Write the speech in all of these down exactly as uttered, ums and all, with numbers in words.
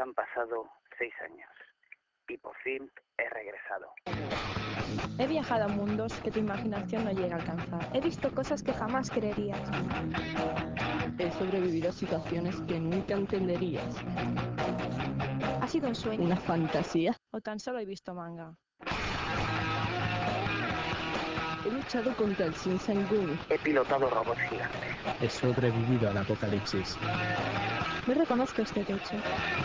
han pasado seis años y por fin he regresado. He viajado a mundos que tu imaginación no llega a alcanzar. He visto cosas que jamás creerías. He sobrevivido a situaciones que nunca entenderías. ¿Ha sido un sueño? ¿Una fantasía? ¿O tan solo he visto manga? He luchado contra el Shinsangun. He pilotado robots gigantes. He sobrevivido al apocalipsis. No reconozco este techo.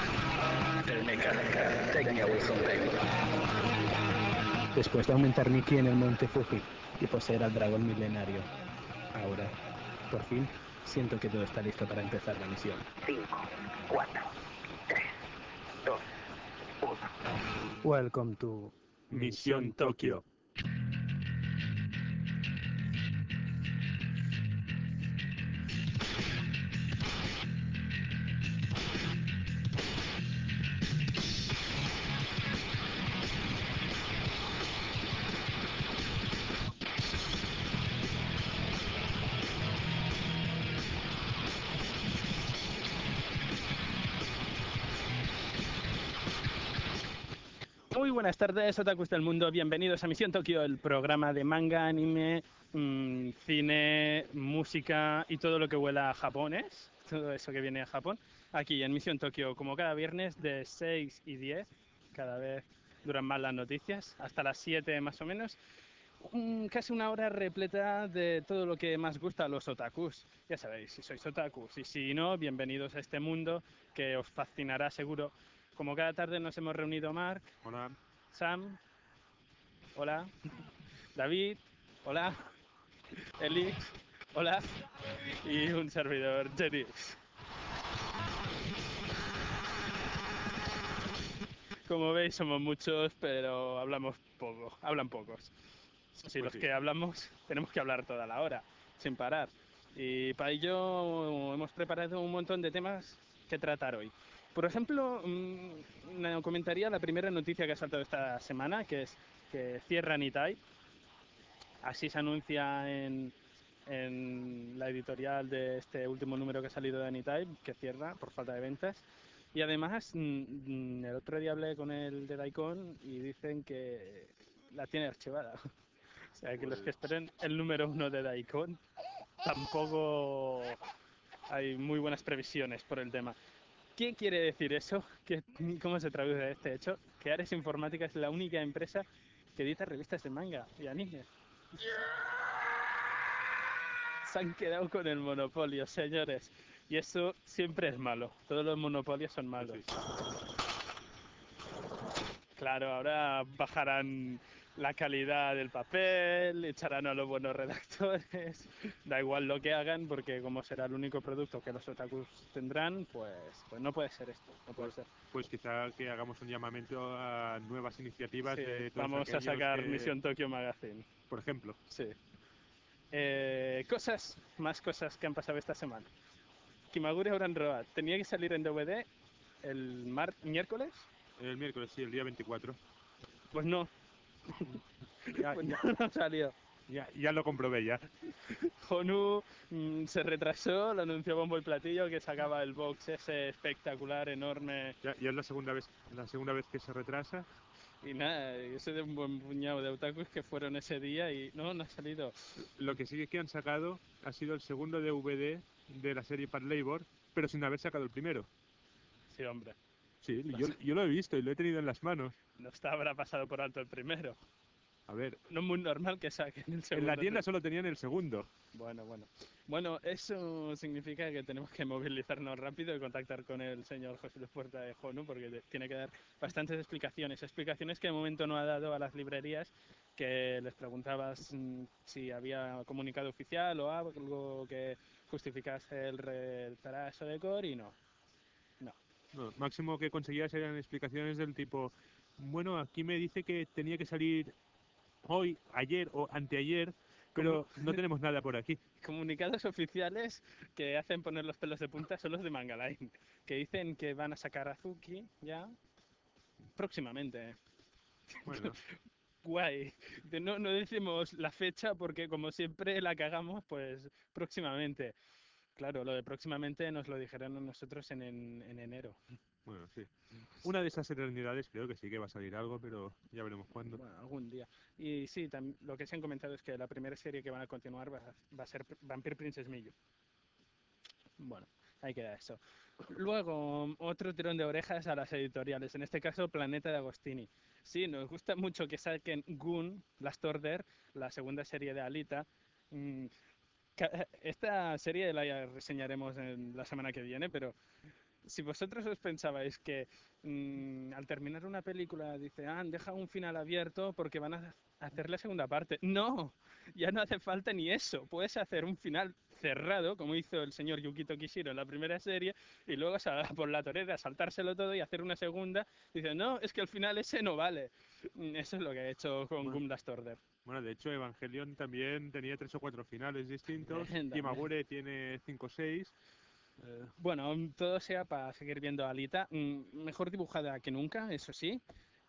Después de aumentar mi ki en el monte Fuji y poseer al dragón milenario, ahora, por fin, siento que todo está listo para empezar la misión. cinco, cuatro, tres, dos, uno. Welcome to Misión Tokio. Muy buenas tardes, otakus del mundo, bienvenidos a Misión Tokio, el programa de manga, anime, mmm, cine, música y todo lo que huela a japonés, todo eso que viene a Japón, aquí en Misión Tokio, como cada viernes de seis y diez, cada vez duran más las noticias, hasta las siete más o menos, um, casi una hora repleta de todo lo que más gusta a los otakus. Ya sabéis, si sois otakus y si no, bienvenidos a este mundo que os fascinará seguro. Como cada tarde nos hemos reunido Marc. Hola. Sam. Hola. David. Hola. Elix. Hola. Y un servidor, Genix. Como veis somos muchos, pero hablamos poco. Hablan pocos. Si pues los sí. que hablamos tenemos que hablar toda la hora, sin parar. Y para ello hemos preparado un montón de temas que tratar hoy. Por ejemplo, mmm, comentaría la primera noticia que ha saltado esta semana, que es que cierra Anytype. Así se anuncia en, en la editorial de este último número que ha salido de Anytype, que cierra por falta de ventas. Y además, mmm, el otro día hablé con el de Daikon y dicen que la tiene archivada. O sea, que los que esperen el número uno de Daikon, tampoco hay muy buenas previsiones por el tema. ¿Qué quiere decir eso? ¿Qué, ¿Cómo se traduce este hecho? Que Ares Informática es la única empresa que edita revistas de manga y anime. Se han quedado con el monopolio, señores. Y eso siempre es malo. Todos los monopolios son malos. Claro, ahora bajarán la calidad del papel, echarán a los buenos redactores, da igual lo que hagan, porque como será el único producto que los otakus tendrán, pues, pues no puede ser esto, no puede pues, ser. Pues quizá que hagamos un llamamiento a nuevas iniciativas. Sí, de todos vamos a sacar que... Misión Tokio Magazine. Por ejemplo. Sí. Eh, cosas, más cosas que han pasado esta semana. Kimagure Oran Road tenía que salir en D V D el mar miércoles. El miércoles, sí, el día veinticuatro. Pues no. ya, pues ya, no, no salió. Ya, ya lo comprobé ya. Honu mmm, se retrasó, lo anunció bombo y platillo que sacaba el box ese espectacular, enorme. Ya, ya es la segunda vez, la segunda vez que se retrasa. Y nada, ese de un buen puñado de otakus que fueron ese día y no, no ha salido. Lo que sí que han sacado ha sido el segundo D V D de la serie Pat Labor, pero sin haber sacado el primero. Sí, hombre. Sí, yo, yo lo he visto y lo he tenido en las manos. No está, habrá pasado por alto el primero. A ver. No es muy normal que saquen el segundo. En la tienda solo tenían el segundo. Bueno, bueno. Bueno, eso significa que tenemos que movilizarnos rápido y contactar con el señor José Luis Puerta de Honu, porque tiene que dar bastantes explicaciones. Explicaciones que de momento no ha dado a las librerías, que les preguntabas si había comunicado oficial o algo que justificase el retraso de core y no. No. No, máximo que conseguías eran explicaciones del tipo, bueno, aquí me dice que tenía que salir hoy, ayer o anteayer, pero ¿Cómo? No tenemos nada por aquí. Comunicados oficiales que hacen poner los pelos de punta son los de Manga Line, que dicen que van a sacar Azuki ya próximamente. Bueno. Guay. No, no decimos la fecha porque como siempre la cagamos, pues próximamente. Claro, lo de próximamente nos lo dijeron nosotros en, en, en enero. Bueno, sí. Una de esas eternidades creo que sí que va a salir algo, pero ya veremos cuándo. Bueno, algún día. Y sí, tam- lo que se han comentado es que la primera serie que van a continuar va, va a ser Vampire Princess Miyu. Bueno, ahí queda eso. Luego, otro tirón de orejas a las editoriales, en este caso Planeta de Agostini. Sí, nos gusta mucho que saquen Gun, Last Order, la segunda serie de Alita. Mm, ca- Esta serie la reseñaremos en la semana que viene, pero si vosotros os pensabais que mm, al terminar una película dice, ah, deja un final abierto porque van a hacer la segunda parte. No, ya no hace falta ni eso. Puedes hacer un final cerrado, como hizo el señor Yukito Kishiro en la primera serie, y luego sal- por la torera saltárselo todo y hacer una segunda. Dice, no, es que el final ese no vale. Mm, Eso es lo que ha hecho con Bueno. Gum Last Order. Bueno, de hecho, Evangelion también tenía tres o cuatro finales distintos. También. Kimagure tiene cinco o seis. Eh, Bueno, todo sea para seguir viendo a Alita, mm, mejor dibujada que nunca, eso sí,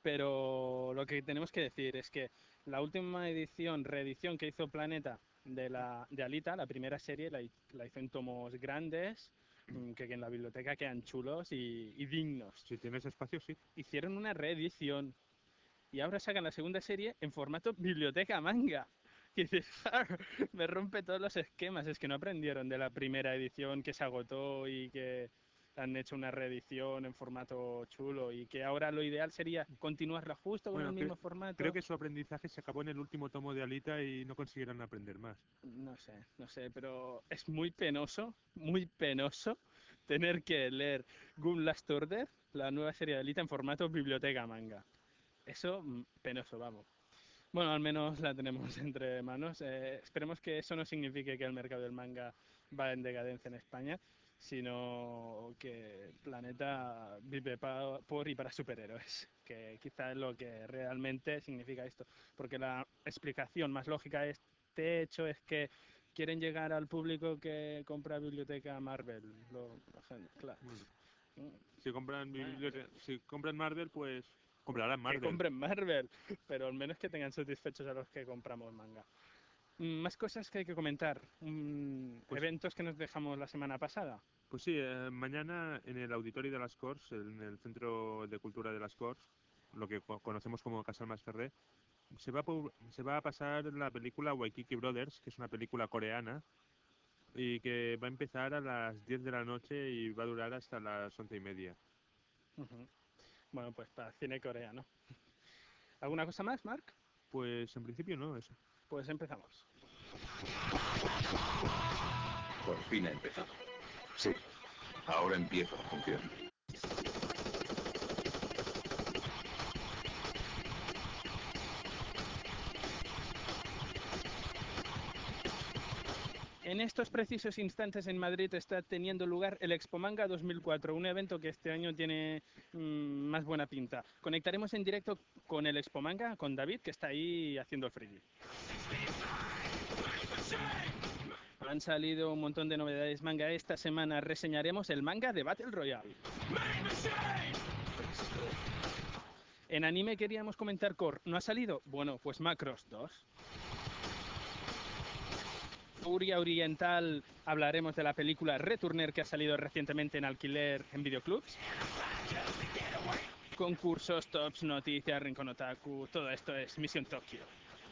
pero lo que tenemos que decir es que la última edición, reedición que hizo Planeta de la de Alita, la primera serie, la, hi- la hizo en tomos grandes, mm, que, que en la biblioteca quedan chulos y, y dignos. si tienes espacio, sí. Hicieron una reedición y ahora sacan la segunda serie en formato biblioteca manga. Y dices, "Ah, me rompe todos los esquemas". Es que no aprendieron de la primera edición que se agotó y que han hecho una reedición en formato chulo y que ahora lo ideal sería continuarla justo con Bueno, el cre- mismo formato. creo que su aprendizaje se acabó en el último tomo de Alita y no consiguieron aprender más. No sé, no sé, pero es muy penoso, muy penoso tener que leer Gun Last Order, la nueva serie de Alita, en formato biblioteca manga. Eso, mm, penoso, vamos. Bueno, al menos la tenemos entre manos. Eh, esperemos que eso no signifique que el mercado del manga va en decadencia en España, sino que Planeta vive pa- por y para superhéroes, que quizá es lo que realmente significa esto. Porque la explicación más lógica de este hecho es que quieren llegar al público que compra biblioteca Marvel. Lo, la gente, claro. Bueno, Mm, si compran, bueno, bibliote- si compran Marvel, pues comprarán que Marvel. compren Marvel, pero al menos que tengan satisfechos a los que compramos manga. Mm, Más cosas que hay que comentar. Mm, Pues- eventos que nos dejamos la semana pasada. Pues sí, eh, mañana en el auditorio de las Corts, en el Centro de Cultura de las Corts, lo que co- conocemos como Casal Masferrer, se va, a, pu- se va a pasar la película Waikiki Brothers, que es una película coreana, y que va a empezar a las diez de la noche y va a durar hasta las once y media. Ujú. Bueno, pues para cine coreano. ¿Alguna cosa más, Mark? Pues en principio no, eso. Pues empezamos. Por fin ha empezado. Sí, ahora empiezo a confiar. En estos precisos instantes en Madrid está teniendo lugar el Expo Manga dos mil cuatro, un evento que este año tiene mm, más buena pinta. Conectaremos en directo con el Expo Manga, con David, que está ahí haciendo el friki. Han salido un montón de novedades manga esta semana. Reseñaremos el manga de Battle Royale. En anime queríamos comentar Core. ¿No ha salido? Bueno, pues Macross dos. Furia Oriental, hablaremos de la película Returner que ha salido recientemente en alquiler en videoclubs. Concursos, tops, noticias, Rincón Otaku, todo esto es Misión Tokio.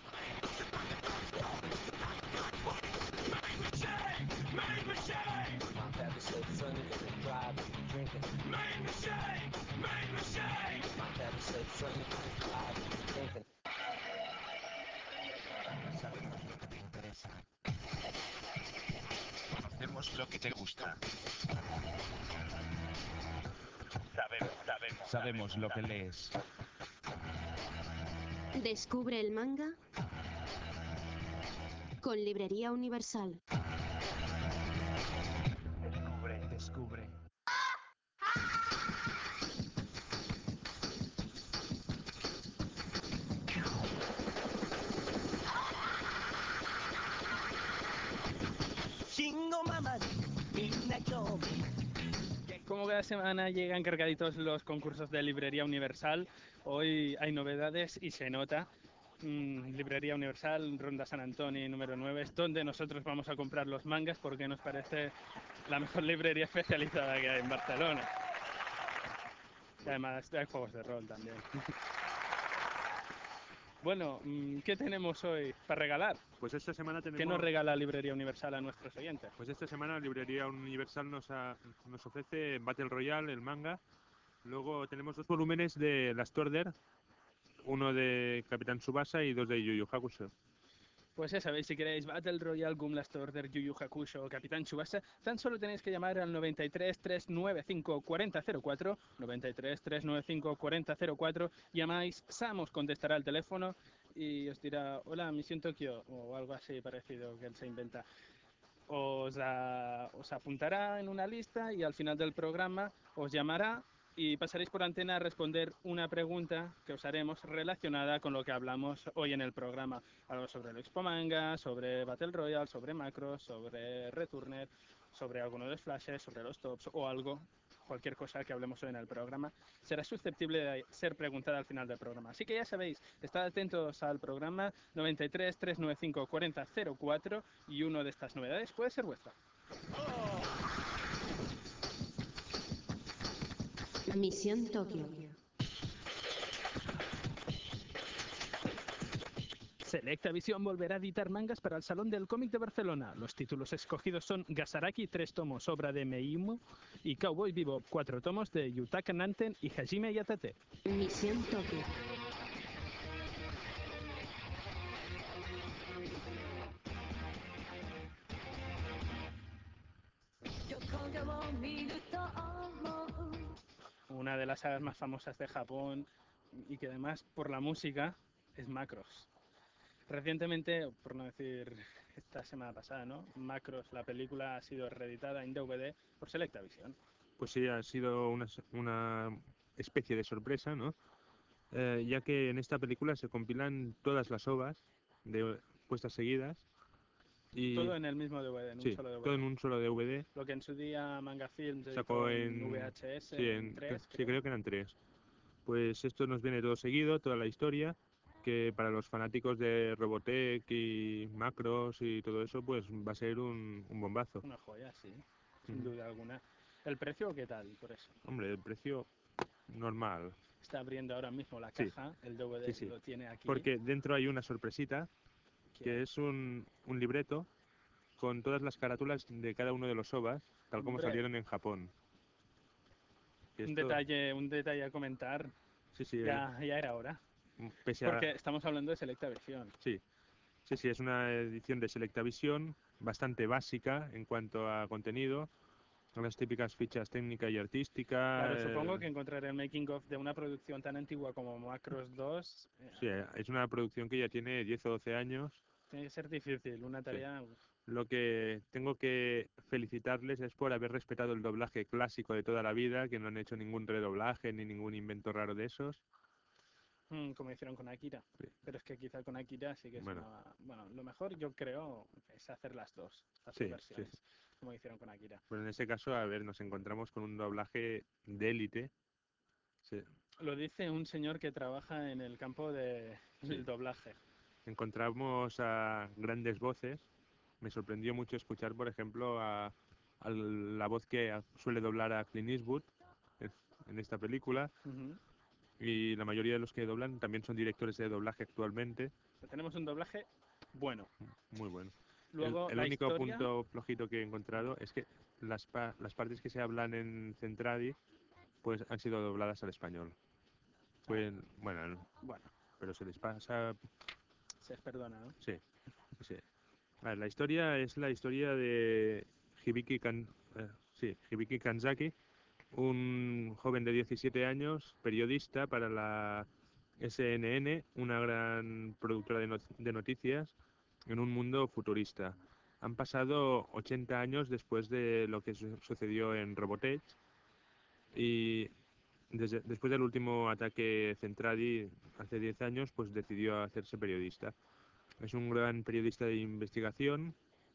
Hacemos lo que te gusta. Sabemos, sabemos, sabemos lo que lees. Descubre el manga con Librería Universal. Descubre, descubre. Como cada semana llegan cargaditos los concursos de Librería Universal. Hoy hay novedades y se nota. Mm, Librería Universal, Ronda San Antonio número nueve, es donde nosotros vamos a comprar los mangas porque nos parece la mejor librería especializada que hay en Barcelona. Y además hay juegos de rol también. Bueno, ¿qué tenemos hoy para regalar? Pues esta semana tenemos... ¿Qué nos regala Librería Universal a nuestros oyentes? Pues esta semana Librería Universal nos, ha, nos ofrece Battle Royale, el manga. Luego tenemos dos volúmenes de Last Order, uno de Capitán Tsubasa y dos de Yu Yu Hakusho. Pues ya sabéis, si queréis Battle Royale, Gun Last Order, Yu Yu Hakusho o Capitán Tsubasa, tan solo tenéis que llamar al noventa y tres, trescientos noventa y cinco, cuarenta cero cuatro, noventa y tres, trescientos noventa y cinco, cuarenta cero cuatro, llamáis, Sam os contestará el teléfono y os dirá, hola, Misión Tokio, o algo así parecido que él se inventa. Os, a, os apuntará en una lista y al final del programa os llamará y pasaréis por antena a responder una pregunta que os haremos relacionada con lo que hablamos hoy en el programa. Algo sobre el Expo Manga, sobre Battle Royale, sobre Macros, sobre Returner, sobre alguno de los flashes, sobre los tops o algo, cualquier cosa que hablemos hoy en el programa, será susceptible de ser preguntada al final del programa. Así que ya sabéis, estad atentos al programa noventa y tres, trescientos noventa y cinco, cuarenta cero cuatro y una de estas novedades puede ser vuestra. Misión Tokio. Selecta Visión volverá a editar mangas para el Salón del Cómic de Barcelona. Los títulos escogidos son Gasaraki, tres tomos, obra de Meimo, y Cowboy Bebop, cuatro tomos de Yutaka Nanten y Hajime Yatate. Misión Tokio. Una de las sagas más famosas de Japón y que además por la música es Macros. Recientemente, por no decir esta semana pasada, ¿no? Macros, la película, ha sido reeditada en D V D por Selecta Visión. Pues sí, ha sido una, una especie de sorpresa, ¿no? Eh, ya que en esta película se compilan todas las ovas de puestas seguidas. Y todo en el mismo D V D, en sí, un solo D V D. Todo en un solo D V D. Lo que en su día Manga Film sacó en, en V H S, sí, en, en tres, sí, creo. creo que eran tres. Pues esto nos viene todo seguido, toda la historia, que para los fanáticos de Robotech y Macros y todo eso, pues va a ser un, un bombazo. Una joya, sí, sin duda alguna. ¿El precio qué tal por eso? Hombre, el precio normal. Está abriendo ahora mismo la caja, sí. El D V D sí, sí. Lo tiene aquí. Porque dentro hay una sorpresita, que es un, un libreto con todas las carátulas de cada uno de los ovas, tal como Hombre. salieron en Japón. Un detalle, un detalle a comentar. Sí, sí. Ya, ya era hora. Pese a... Porque estamos hablando de Selecta Visión. Sí. Sí, sí, es una edición de Selecta Visión bastante básica en cuanto a contenido. Las típicas fichas técnica y artística. Claro, supongo que encontraré el making of de una producción tan antigua como Macros dos. Eh, sí, es una producción que ya tiene diez o doce años. Tiene que ser difícil, una tarea... Sí. Lo que tengo que felicitarles es por haber respetado el doblaje clásico de toda la vida, que no han hecho ningún redoblaje ni ningún invento raro de esos. Mm, como hicieron con Akira. Sí. Pero es que quizá con Akira sí que es bueno. una... Bueno, lo mejor yo creo es hacer las dos, las sí, dos versiones, sí. como hicieron con Akira. Bueno, en este caso, a ver, nos encontramos con un doblaje de élite. Sí. Lo dice un señor que trabaja en el campo del de sí. doblaje. Encontramos a grandes voces. Me sorprendió mucho escuchar, por ejemplo, a, a la voz que suele doblar a Clint Eastwood en, en esta película. Uh-huh. Y la mayoría de los que doblan también son directores de doblaje actualmente. Tenemos un doblaje bueno. Muy bueno. Luego, el el único historia... punto flojito que he encontrado es que las, pa las partes que se hablan en Centradi pues han sido dobladas al español. Pues, ah. bueno, bueno, pero se les pasa... Se les perdona, ¿no? Sí, sí. A ver, la historia es la historia de Hibiki, Kan eh, sí, Hibiki Kanzaki, un joven de diecisiete años, periodista para la S N N, una gran productora de, not de noticias, en un mundo futurista. Han pasado ochenta años después de lo que su sucedió en Robotech y desde, después del último ataque Centradi hace diez años, pues decidió hacerse periodista. Es un gran periodista de investigación,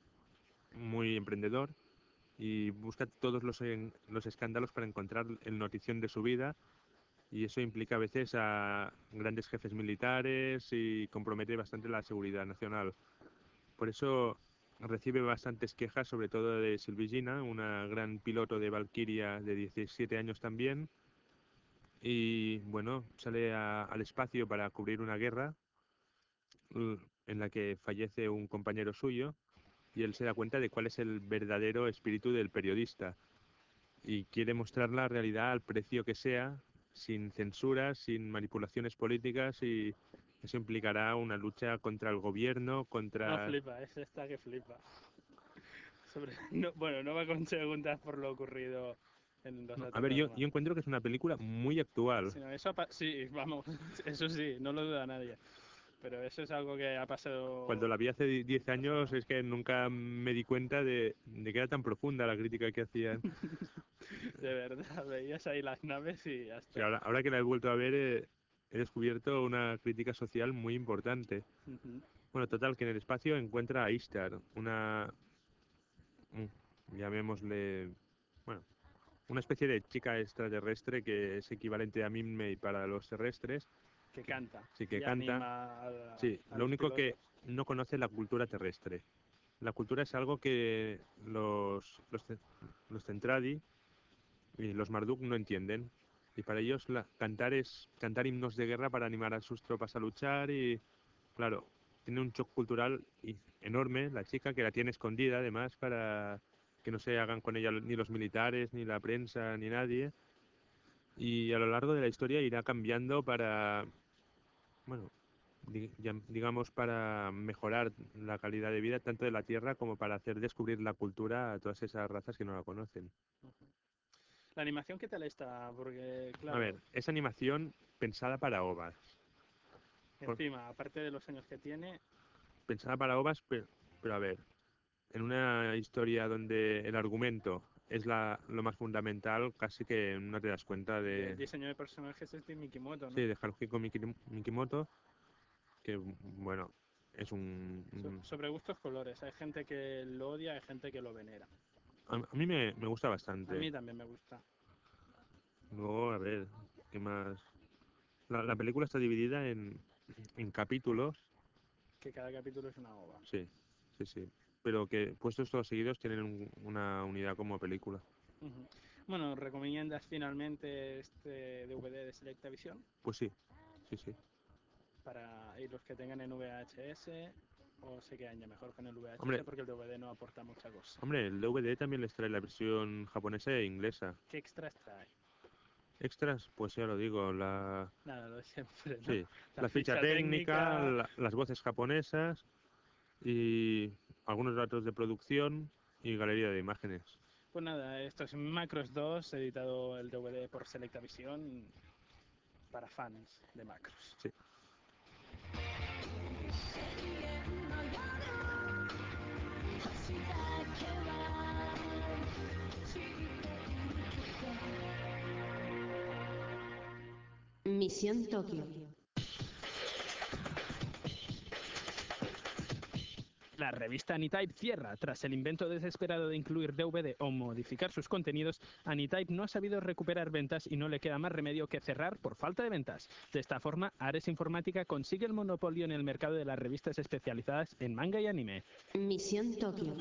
muy emprendedor, y busca todos los, en, los escándalos para encontrar el notición de su vida, y eso implica a veces a grandes jefes militares y compromete bastante la seguridad nacional. Por eso recibe bastantes quejas, sobre todo de Sylvie Gina, una gran piloto de Valkyria de diecisiete años también, y bueno, sale a- al espacio para cubrir una guerra l- en la que fallece un compañero suyo y él se da cuenta de cuál es el verdadero espíritu del periodista y quiere mostrar la realidad al precio que sea, sin censuras, sin manipulaciones políticas, y eso implicará una lucha contra el gobierno, No contra... flipa, es esta que flipa. Sobre, no, bueno, no va con segundas por lo ocurrido en los No, a ver, yo, Atacarma. yo encuentro que es una película muy actual. Sí, no, eso ha pa- sí, vamos, eso sí, no lo duda nadie. Pero eso es algo que ha pasado. Cuando la vi hace di- diez años es que nunca me di cuenta de, de que era tan profunda la crítica que hacían. De verdad, veías ahí las naves y ya Sí, está. ahora, ahora que la he vuelto a ver, eh, he descubierto una crítica social muy importante. Ujú. Bueno, total, que en el espacio encuentra a Ishtar, una, mm, llamémosle, bueno, una especie de chica extraterrestre que es equivalente a Minmay para los terrestres. Que que- canta Sí, que y canta. anima a, la- Sí, a lo los único que pilotos. no conoce es la cultura terrestre. La cultura es algo que los, los, ce- los Centradi y los Marduk no entienden. Y para ellos la- cantar es cantar himnos de guerra para animar a sus tropas a luchar y, claro, tiene un shock cultural i- enorme la chica, que la tiene escondida además para que no se hagan con ella ni los militares, ni la prensa, ni nadie. Y a lo largo de la historia irá cambiando para, bueno, di- llam- digamos, para mejorar la calidad de vida tanto de la Tierra como para hacer descubrir la cultura a todas esas razas que no la conocen. La animación, ¿qué tal está? Porque, A ver, claro, es animación pensada para O V As. Por- encima, aparte de los años que tiene, Pensada para O V As, pero, pero a ver, en una historia donde el argumento es la, lo más fundamental, casi que no te das cuenta y el de, diseño de personajes es de Mikimoto, ¿no? sí, de Haruhiko Miki- Mikimoto, que bueno, es un... So- un- sobre gustos colores, hay gente que lo odia, hay gente que lo venera. a, a mí me, me gusta A bastante. mí también me gusta. Luego, a ver, ¿qué más? La, la película está dividida en, en capítulos, Que cada capítulo es una ova. sí, sí, sí, pero que puestos todos seguidos tienen un- una unidad como película. Ujú. Bueno, ¿recomiendas finalmente este D V D de Selectavision? Pues sí, sí, sí. Para y los que tengan en V H S, o se quedan ya mejor con el V H S Hombre, porque el D V D no aporta mucha cosa. hombre, el D V D también les trae la versión japonesa e inglesa. ¿Qué extras trae? Extras, pues ya lo digo, la, Nada, lo de siempre, ¿no? sí, La la ficha ficha técnica, técnica. la- las voces japonesas y algunos datos de producción y galería de imágenes. Pues nada, esto es Macros dos, editado el D V D por Selectavision para fans de Macros. Sí. Misión Tokio. La revista Anytype cierra. Tras el invento desesperado de incluir D V D o modificar sus contenidos, Anytype no ha sabido recuperar ventas y no le queda más remedio que cerrar por falta de ventas. De esta forma, Ares Informática consigue el monopolio en el mercado de las revistas especializadas en manga y anime. Misión Tokio.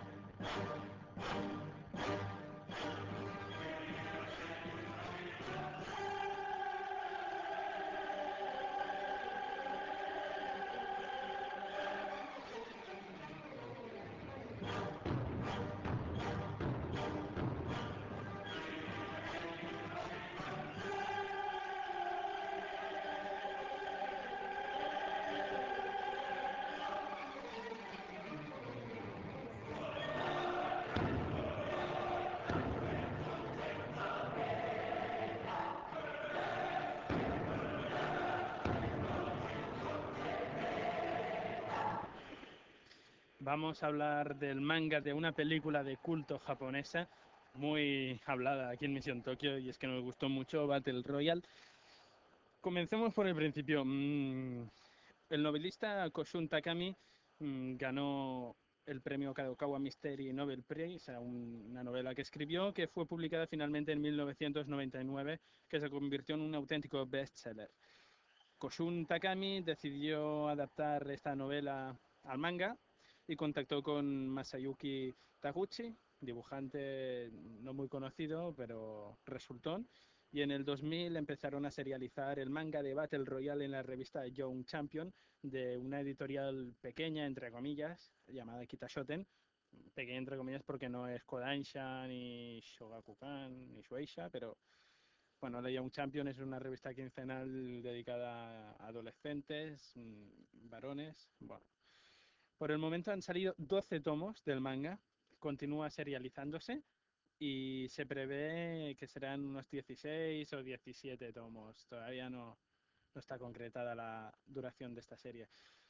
Vamos a hablar del manga de una película de culto japonesa muy hablada aquí en Misión Tokio, y es que nos gustó mucho, Battle Royale. Comencemos por el principio. Mm, El novelista Koshun Takami mm, ganó el premio Kadokawa Mystery Nobel Prize a un- una novela que escribió, que fue publicada finalmente en mil novecientos noventa y nueve, que se convirtió en un auténtico bestseller. Koshun Takami decidió adaptar esta novela al manga y contactó con Masayuki Taguchi, dibujante no muy conocido, pero resultón, Y en el dos mil empezaron a serializar el manga de Battle Royale en la revista Young Champion de una editorial pequeña, entre comillas, llamada Kitashoten. Pequeña entre comillas porque no es Kodansha, ni Shogakukan, ni Shueisha, pero bueno, la Young Champion es una revista quincenal dedicada a adolescentes, mmm, varones. Bueno, por el momento han salido doce tomos del manga, continúa serializándose y se prevé que serán unos dieciséis o diecisiete tomos. Todavía no, no está concretada la duración de esta serie.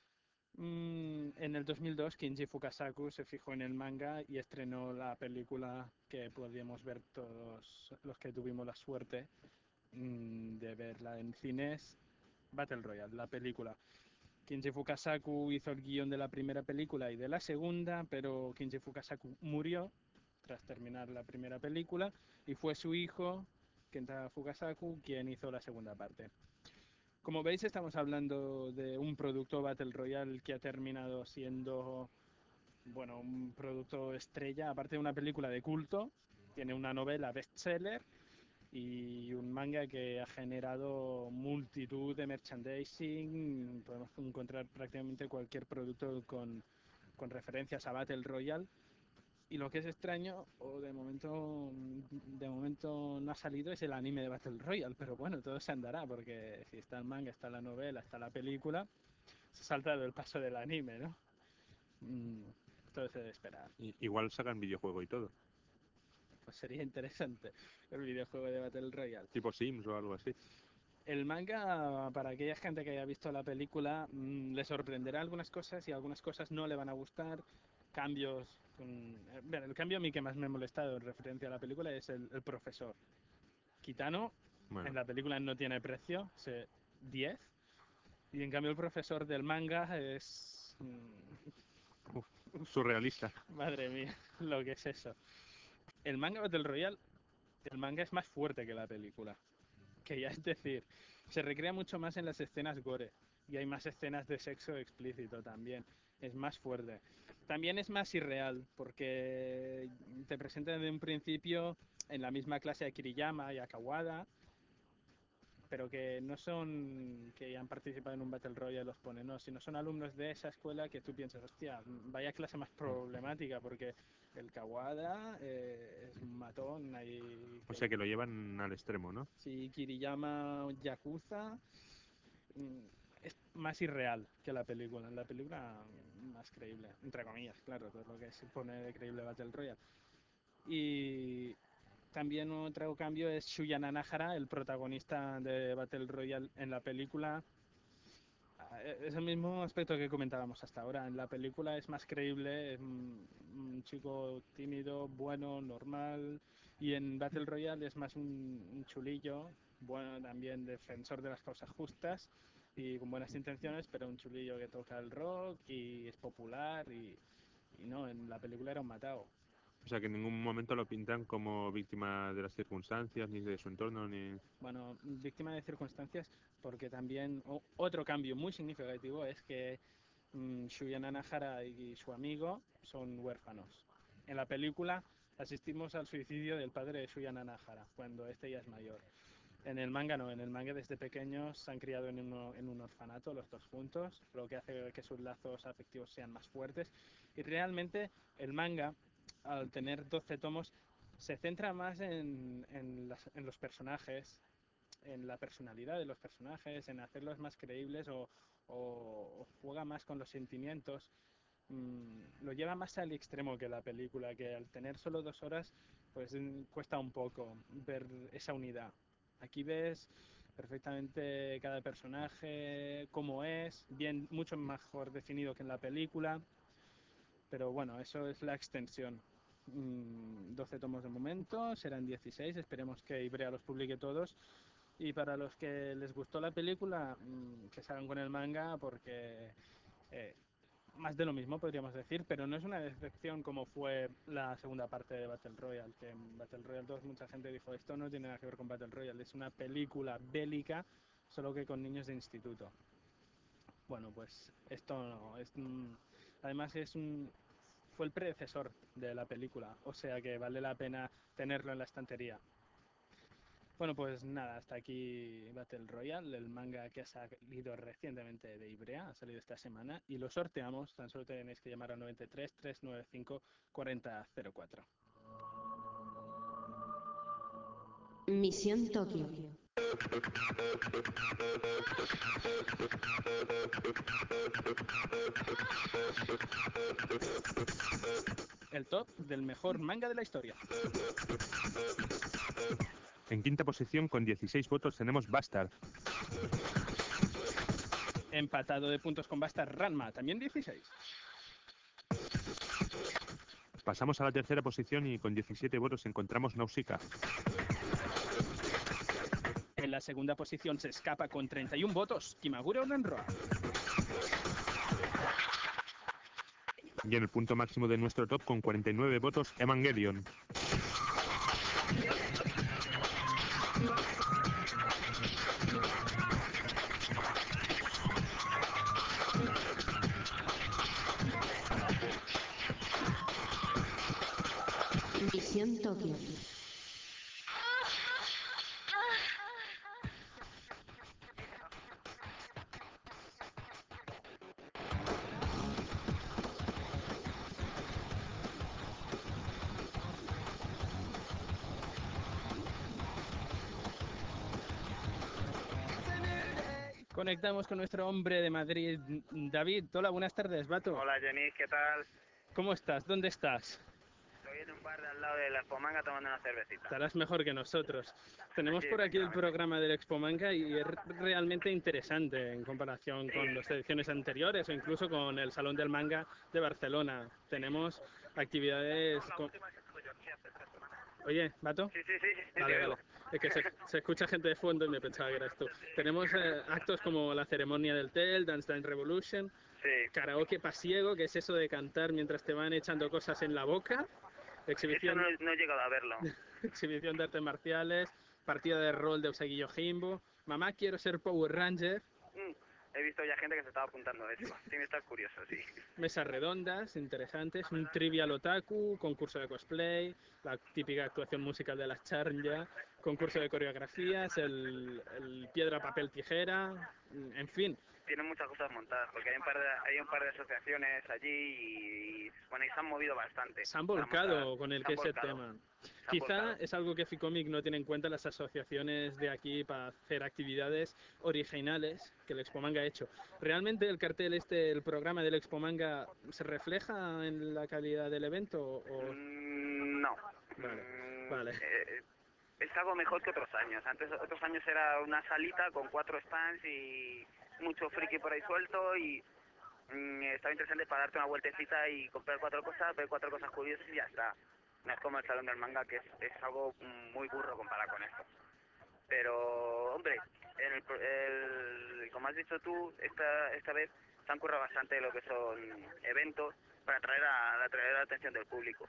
Mm, en el dos mil dos, Kinji Fukasaku se fijó en el manga y estrenó la película que podíamos ver todos los que tuvimos la suerte mm, de verla en cines, Battle Royale, la película. Kinji Fukasaku hizo el guión de la primera película y de la segunda, pero Kinji Fukasaku murió tras terminar la primera película y fue su hijo, Kenta Fukasaku, quien hizo la segunda parte. Como veis, estamos hablando de un producto Battle Royale que ha terminado siendo, bueno, un producto estrella, aparte de una película de culto, tiene una novela bestseller y un manga que ha generado multitud de merchandising. Podemos encontrar prácticamente cualquier producto con, con referencias a Battle Royale. Y lo que es extraño, o de momento de momento no ha salido, es el anime de Battle Royale, pero bueno, todo se andará, porque si está el manga, está la novela, está la película, se ha saltado el paso del anime, ¿no? Mm, todo se debe esperar. Y, igual sacan videojuego y todo. Pues sería interesante el videojuego de Battle Royale. Tipo Sims o algo así. El manga, para aquella gente que haya visto la película, mmm, le sorprenderá algunas cosas y algunas cosas no le van a gustar. Cambios. Con... Bueno, el cambio a mí que más me ha molestado en referencia a la película es el, el profesor. Kitano, bueno. en la película no tiene precio, es diez. Y en cambio el profesor del manga es... Mmm... Uf, surrealista. Madre mía, lo que es eso. El manga Battle Royale, el manga es más fuerte que la película. Que ya es decir, se recrea mucho más en las escenas gore y hay más escenas de sexo explícito también, es más fuerte. También es más irreal porque te presentan de un principio en la misma clase a Kiriyama y a Kawada, pero que no son que han participado en un Battle Royale los ponen, no, sino son alumnos de esa escuela que tú piensas, hostia, vaya clase más problemática, porque el Kawada eh, es un matón ahí. O sea que lo llevan al extremo, ¿no? Sí, Kiriyama Yakuza es más irreal que la película. En la película más creíble, entre comillas, claro, todo lo que se pone de creíble Battle Royale. Y también otro cambio es Shuya Nanahara, el protagonista de Battle Royale en la película. Es el mismo aspecto que comentábamos hasta ahora. En la película es más creíble, es un, un chico tímido, bueno, normal. Y en Battle Royale es más un, un chulillo, bueno, también defensor de las causas justas y con buenas intenciones, pero un chulillo que toca el rock y es popular. Y, y no, en la película era un matado. O sea que en ningún momento lo pintan como víctima de las circunstancias, ni de su entorno, ni... Bueno, víctima de circunstancias, porque también o, otro cambio muy significativo es que mmm, Shuya Nanahara y su amigo son huérfanos. En la película asistimos al suicidio del padre de Shuya Nanahara, cuando este ya es mayor. En el manga no, en el manga desde pequeños se han criado en, uno, en un orfanato los dos juntos, lo que hace que sus lazos afectivos sean más fuertes. Y realmente el manga, al tener doce tomos, se centra más en, en, las, en los personajes, en la personalidad de los personajes, en hacerlos más creíbles o, o, o juega más con los sentimientos. Mm, lo lleva más al extremo que la película, que al tener solo dos horas pues mm, cuesta un poco ver esa unidad. Aquí ves perfectamente cada personaje, cómo es, bien, mucho mejor definido que en la película, pero bueno, eso es la extensión. Mm, doce tomos de momento, serán dieciséis, esperemos que Ibrea los publique todos. Y para los que les gustó la película, mmm, que salgan con el manga porque eh, más de lo mismo podríamos decir, pero no es una decepción como fue la segunda parte de Battle Royale, que en Battle Royale dos mucha gente dijo esto no tiene nada que ver con Battle Royale, es una película bélica solo que con niños de instituto. Bueno, pues esto no, es, además es un, fue el predecesor de la película, o sea que vale la pena tenerlo en la estantería. Bueno, pues nada, hasta aquí Battle Royale, el manga que ha salido recientemente de Ibrea, ha salido esta semana, y lo sorteamos, tan solo tenéis que llamar al noventa y tres, trescientos noventa y cinco, cuarenta cero cuatro. Misión Tokio. El top del mejor manga de la historia. En quinta posición, con dieciséis votos, tenemos Bastard. Empatado de puntos con Bastard, Ranma, también dieciséis. Pasamos a la tercera posición y con diecisiete votos encontramos Nausicaa. En la segunda posición se escapa con treinta y uno votos, Kimagure Orenroa. Y en el punto máximo de nuestro top, con cuarenta y nueve votos, Evangelion. Misión Tokio. Conectamos con nuestro hombre de Madrid, David. Hola, buenas tardes, Bato. Hola, Jenny, ¿qué tal? ¿Cómo estás? ¿Dónde estás? Estoy en un bar de al lado de la Expomanga tomando una cervecita. Estarás mejor que nosotros. Tenemos Sí, por aquí el efectivamente. programa del Expo Manga y es realmente interesante en comparación con las ediciones anteriores o incluso con el Salón del Manga de Barcelona. Tenemos actividades... Con... Oye, ¿Bato? Sí, sí, sí. sí Vale, te vale. oigo. Es que se, se escucha gente de fondo y me pensaba que eras tú. Tenemos eh, actos como la ceremonia del T E L, Dance Dance Revolution, Sí. karaoke pasiego, que es eso de cantar mientras te van echando cosas en la boca, Eso exhibición, no, no he llegado a verlo. exhibición de artes marciales, partida de rol de Usagi Yojimbo, mamá quiero ser Power Ranger, Mm, he visto ya gente que se estaba apuntando, de hecho. Tiene que estar curioso, sí. mesas redondas interesantes, un trivial otaku, concurso de cosplay, la típica actuación musical de las charnya, concurso de coreografías, el, el piedra, papel, tijera, en fin. Tienen muchas cosas montadas, porque hay un par de, hay un par de asociaciones allí y, y bueno, y se han movido bastante. Se han para volcado montar- con el se que han ese volcado, tema. se han Quizá volcado. es algo que Ficomic no tiene en cuenta las asociaciones de aquí para hacer actividades originales que el Expo Manga ha hecho. ¿Realmente el cartel este, el programa del Expo Manga, se refleja en la calidad del evento o...? Mm, no. Vale, Mm, vale. eh, es algo mejor que otros años. Antes, otros años era una salita con cuatro stands y mucho friki por ahí suelto y mm, estaba interesante para darte una vueltecita y comprar cuatro cosas, ver cuatro cosas curiosas y ya está. No es como el Salón del Manga, que es, es algo muy burro comparado con esto. Pero, hombre, en el, pro- el, como has dicho tú, esta esta vez se han currado bastante lo que son eventos para atraer a, atraer la atención del público.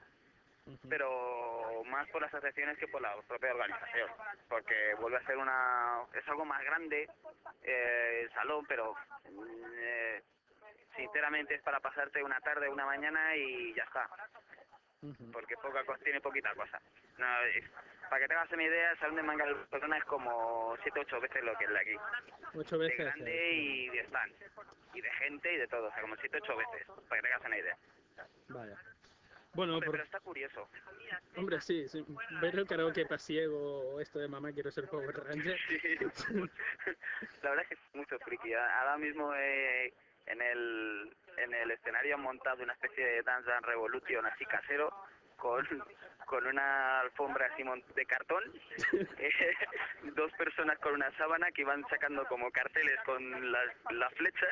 Pero más por las asociaciones que por la propia organización, porque vuelve a ser una... es algo más grande eh, el salón, pero mm, eh, sinceramente es para pasarte una tarde, una mañana y ya está, porque poca cosa, tiene poquita cosa. No, es- para que te hagas una idea, el Salón de Manga de Barcelona es como siete ocho veces lo que es de aquí. Ocho De veces. grande y de stand, y de gente y de todo, o sea, como siete ocho veces, para que te hagas una idea. Vaya. Bueno, Hombre, por... pero está curioso. hombre, sí, sí, ver el karaoke pasiego o esto de mamá quiero ser Power Ranger. Sí. La verdad es que es mucho friki. Ahora mismo eh, en el en el escenario han montado una especie de Dance Dance Revolution así casero con con una alfombra así mon- de cartón, eh, dos personas con una sábana que iban sacando como carteles con las, las flechas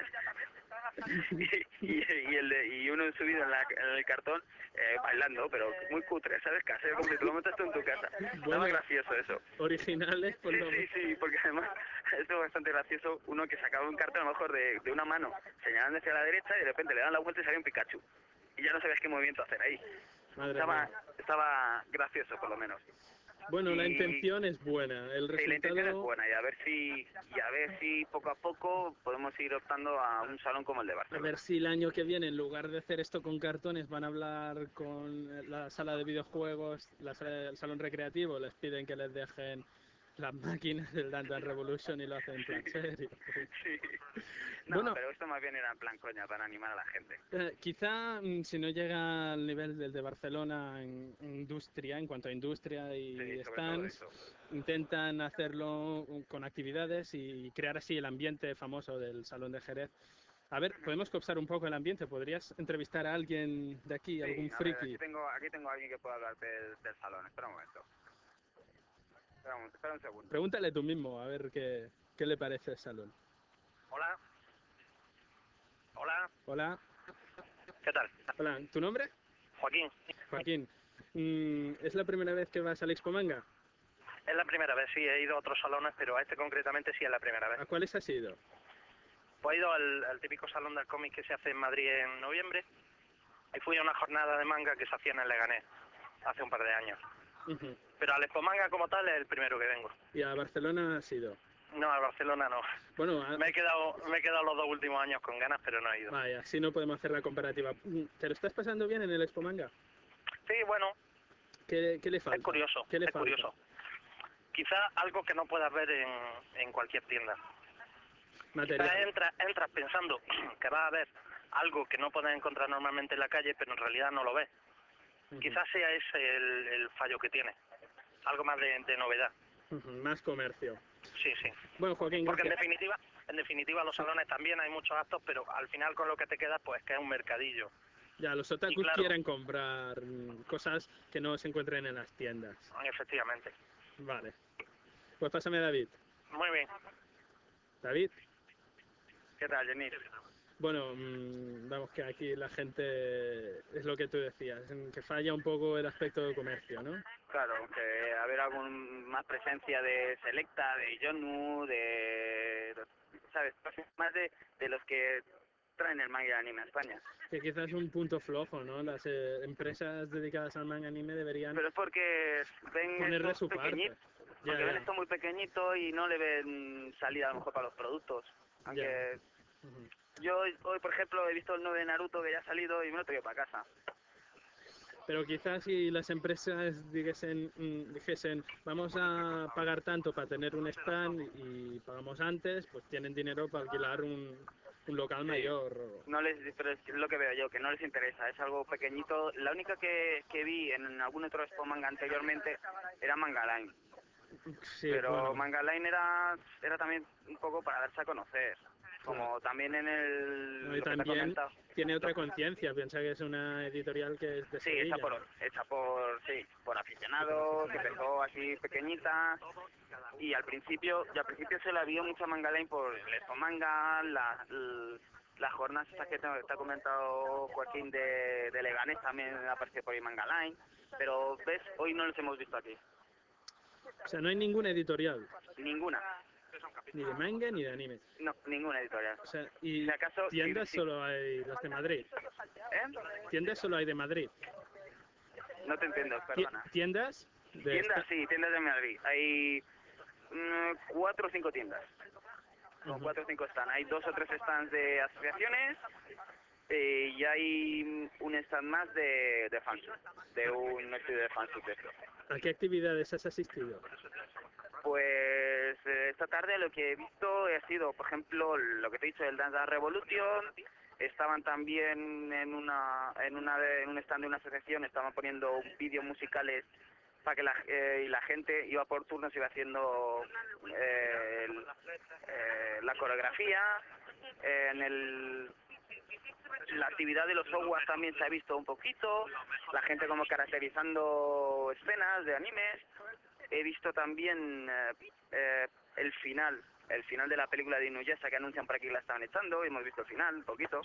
y, y, y el de- y uno subido en, la, en el cartón eh, bailando, pero muy cutre, ¿sabes? Casero, como si te lo montas tú en tu casa. Estaba Bueno, gracioso eso. originales, por Sí, lo sí, sí, porque además esto es bastante gracioso, uno que sacaba un cartel a lo mejor de, de una mano señalando hacia la derecha y de repente le dan la vuelta y sale un Pikachu. Y ya no sabías qué movimiento hacer ahí. Madre Estaba, mía. estaba gracioso por lo menos. Bueno, la Y- intención es buena, el Sí, la intención es resultado... buena y a ver si y a ver si poco a poco podemos ir optando a un salón como el de A Barcelona. ver si el año que viene, en lugar de hacer esto con cartones, van a hablar con la sala de videojuegos, la sala del salón recreativo, les piden que les dejen las máquinas del Dance Dance Revolution y lo hacen en plan serio. Sí. No, Bueno. pero esto más bien era en plan coña, para animar a la gente. Eh, quizá mm, si no llega al nivel del de Barcelona en, en industria, en cuanto a industria y Sí, sobre todo stands, eso. intentan hacerlo mm, con actividades y crear así el ambiente famoso del Salón de Jerez. A ver, podemos cooptar un poco el ambiente. ¿Podrías entrevistar a alguien de aquí, Sí, algún a ver, friki? aquí tengo, aquí tengo a alguien que pueda hablar del, del salón. Espera un momento. Espera un, espera un segundo. Pregúntale tú mismo, a ver qué, qué le parece el salón. Hola. Hola. Hola. ¿Qué tal? Hola, ¿tu nombre? Joaquín. Joaquín. Mm, ¿Es la primera vez que vas al Expo Manga? Es la primera vez, sí, he ido a otros salones, pero a este concretamente sí es la primera vez. ¿A cuáles has ido? Pues he ido al, al típico salón del cómic que se hace en Madrid en noviembre y fui a una jornada de manga que se hacía en el Leganés hace un par de años. Uh-huh. Pero al Expo Manga como tal es el primero que vengo. ¿Y a Barcelona has ido? No, a Barcelona no. Bueno, a... me he quedado me he quedado los dos últimos años con ganas, pero no he ido. Vaya, así no podemos hacer la comparativa. ¿Te lo estás pasando bien en el Expo Manga? Sí, bueno. ¿Qué, qué le falta? Es curioso, ¿Qué le es falta? curioso. Quizá algo que no puedas ver en, en cualquier tienda. Material. Quizás entras, entras pensando que vas a ver algo que no puedes encontrar normalmente en la calle, pero en realidad no lo ves. Uh-huh. Quizás sea ese el, el fallo que tiene. Algo más de, de novedad. Uh-huh. Más comercio. Sí, sí. Bueno, Joaquín, Porque gracias. en definitiva, en definitiva los salones también hay muchos actos, pero al final con lo que te quedas pues que es un mercadillo. Ya, los otakus claro, quieren comprar cosas que no se encuentren en las tiendas. Efectivamente. Vale. Pues pásame a David. Muy bien. David. ¿Qué tal, Jenny? Bueno, mmm, vamos, que aquí la gente, es lo que tú decías, que falla un poco el aspecto de comercio, ¿no? Claro, que haber algún más presencia de Selecta, de Yonu, de, ¿sabes? Más de, de los que traen el manga y el anime a España. Que quizás es un punto flojo, ¿no? Las eh, empresas dedicadas al manga y anime deberían... Pero es porque ven ponerle esto su pequeñito, parte. porque Ya, ven ya. esto muy pequeñito y no le ven salida a lo mejor para los productos. Aunque uh-huh. yo hoy, hoy, por ejemplo, he visto el nuevo de Naruto que ya ha salido y me lo he traído para casa. Pero quizás si las empresas dijesen, dijesen, vamos a pagar tanto para tener un stand y pagamos antes, pues tienen dinero para alquilar un, un local sí, mayor. No les, pero es lo que veo yo, que no les interesa, es algo pequeñito. La única que, que vi en algún otro Expo Manga anteriormente era Manga Line. Sí, pero bueno. Manga Line era, era también un poco para darse a conocer. Como claro. también en el... No, y también tiene otra conciencia, piensa que es una editorial que es de Sí, Sevilla. hecha por, hecha por, sí, por aficionados, que empezó así pequeñita, y al principio, y al principio se la vio mucha Manga Line por el Expo Manga, la, la, las jornadas estas que te, te ha comentado Joaquín de, de Leganés también apareció por ahí Manga Line, pero ves, hoy no los hemos visto aquí. O sea, no hay ninguna editorial. Ninguna. Ni de manga ni de anime. No, ninguna editorial. O sea, y si acaso, tiendas si, solo hay las de Madrid. ¿Eh? Tiendas solo hay de Madrid. No te entiendo, perdona. ¿Tiendas? De tiendas, esta... sí, tiendas de Madrid. Hay mmm, cuatro o cinco tiendas. Con uh-huh. cuatro o cinco stands. Hay dos o tres stands de asociaciones eh, y hay un stand más de, de fansub, de un estudio de fansub. ¿A qué actividades has asistido? Pues eh, esta tarde lo que he visto ha sido, por ejemplo, lo que te he dicho del Dance Dance Revolution. Estaban también en una en una de, en un stand de una asociación, estaban poniendo vídeos musicales para que la, eh, y la gente iba por turnos, iba haciendo eh, el, eh, la coreografía. Eh, en el la actividad de los softwares también se ha visto un poquito, la gente como caracterizando escenas de animes. He visto también eh, eh, el final, el final de la película de Inuyasha que anuncian por aquí que la estaban echando, hemos visto el final, un poquito.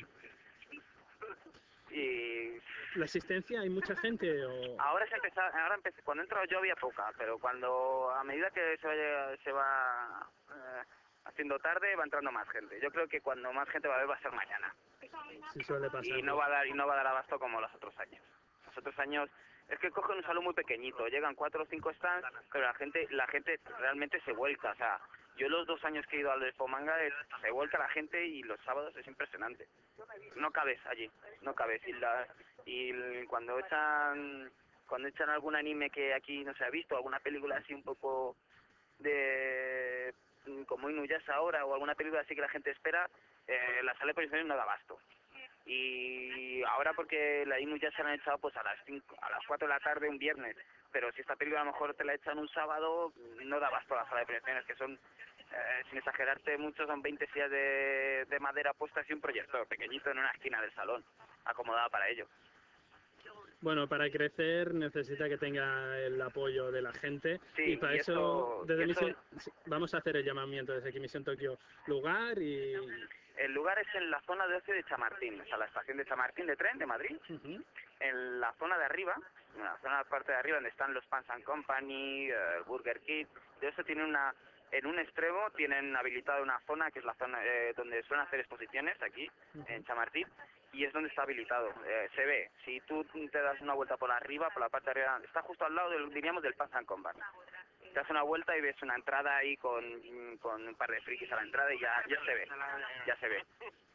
Y... ¿La asistencia hay mucha gente o...? Ahora se empezó, ahora empecé, cuando entro yo había poca, pero cuando, a medida que se, vaya, se va eh, haciendo tarde, va entrando más gente. Yo creo que cuando más gente va a ver va a ser mañana. Sí, suele pasar. Y no va a dar, y no va a dar abasto como los otros años. Los otros años... Es que cogen un salón muy pequeñito, llegan cuatro o cinco stands, pero la gente la gente realmente se vuelca. O sea, yo los dos años que he ido al Expo Manga se vuelca la gente y los sábados es impresionante. No cabes allí, no cabes. Y, la, y cuando echan cuando echan algún anime que aquí no se ha visto, alguna película así un poco de como Inuyasha ahora o alguna película así que la gente espera, eh, la sala de proyecciones no da abasto. Y ahora porque la Inuyasha la han echado pues a las cinco, a las cuatro de la tarde un viernes, pero si esta película a lo mejor te la echan un sábado, no da abasto a la sala de proyecciones, que son, eh, sin exagerarte mucho, son veinte sillas de, de madera puestas y un proyector pequeñito en una esquina del salón, acomodado para ello. Bueno, para crecer necesita que tenga el apoyo de la gente Sí, y para y eso, eso, desde y eso Misión, vamos a hacer el llamamiento desde aquí, Misión Tokio, lugar y... El lugar es en la zona de ocio de Chamartín, o sea, la estación de Chamartín de tren de Madrid, Uh-huh. en la zona de arriba, en la zona parte de arriba donde están los Pans and Company, eh, Burger King, de eso tiene una, en un extremo tienen habilitada una zona que es la zona eh, donde suelen hacer exposiciones aquí, Uh-huh. en Chamartín, y es donde está habilitado, eh, se ve, si tú te das una vuelta por arriba, por la parte de arriba, está justo al lado del, diríamos, del Pans and Company. Te das una vuelta y ves una entrada ahí con, con un par de frikis a la entrada y ya, ya se ve, ya se ve.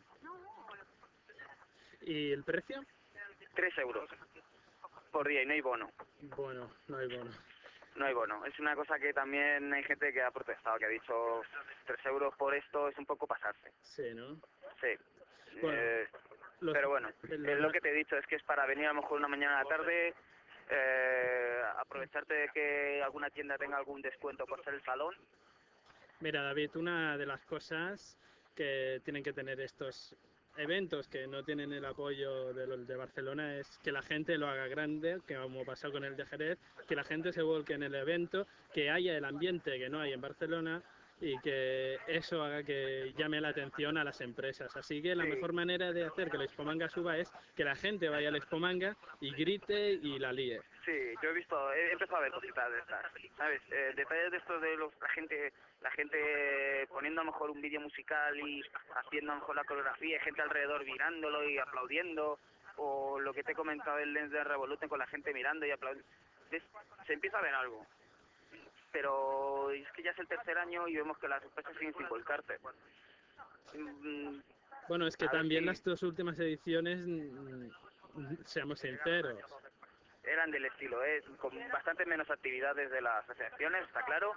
¿Y el precio? Tres euros por día y no hay bono. Bueno, no hay bono. No hay bono. Es una cosa que también hay gente que ha protestado, que ha dicho tres euros por esto es un poco pasarse. Sí, ¿no? Sí. Bueno, Eh, los- pero bueno, el- es lo que te he dicho, es que es para venir a lo mejor una mañana a la tarde, eh, aprovecharte de que alguna tienda tenga algún descuento por ser el salón. Mira, David, una de las cosas que tienen que tener estos eventos que no tienen el apoyo de los de Barcelona es que la gente lo haga grande, que como pasó con el de Jerez, que la gente se volque en el evento, que haya el ambiente que no hay en Barcelona y que eso haga que llame la atención a las empresas. Así que la Sí. mejor manera de hacer que la Expomanga suba es que la gente vaya a la Expomanga y grite y la líe. Sí, yo he visto, he empezado a ver cositas de estas, ¿sabes? Eh, detalles de estos de los, la gente, la gente poniendo a lo mejor un vídeo musical y haciendo a lo mejor la coreografía, y gente alrededor mirándolo y aplaudiendo, o lo que te he comentado del Dance de Revolution con la gente mirando y aplaudiendo. Es- Se empieza a ver algo, pero es que ya es el tercer año y vemos que las sorpresas siguen sin volcarte. Mm, Bueno, es que A ver también si- las dos últimas ediciones, mm, seamos sinceros, eran del estilo, ¿eh? Con bastante menos actividades de las recepciones, está claro,